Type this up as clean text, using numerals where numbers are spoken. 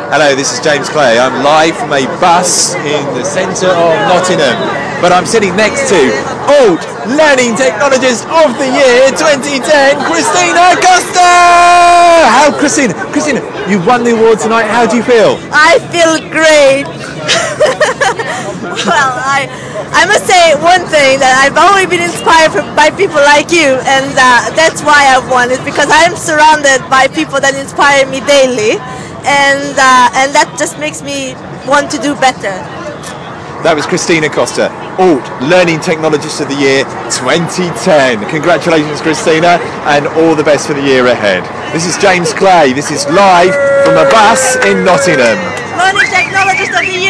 Hello, this is James Clay. I'm live from a bus in the centre of Nottingham, but I'm sitting next to Alt Learning Technologist of the Year 2010, Christina Costa! Christina, you've won the award tonight. How do you feel? I feel great. Well, I must say one thing, that I've always been inspired by people like you, and that's why I've won it, because I'm surrounded by people that inspire me daily, and that just makes me want to do better. That was Christina Costa, Alt Learning Technologist of the Year 2010. Congratulations, Christina, and all the best for the year ahead. This is James Clay. This is live from a bus in Nottingham. Learning Technologist of the Year.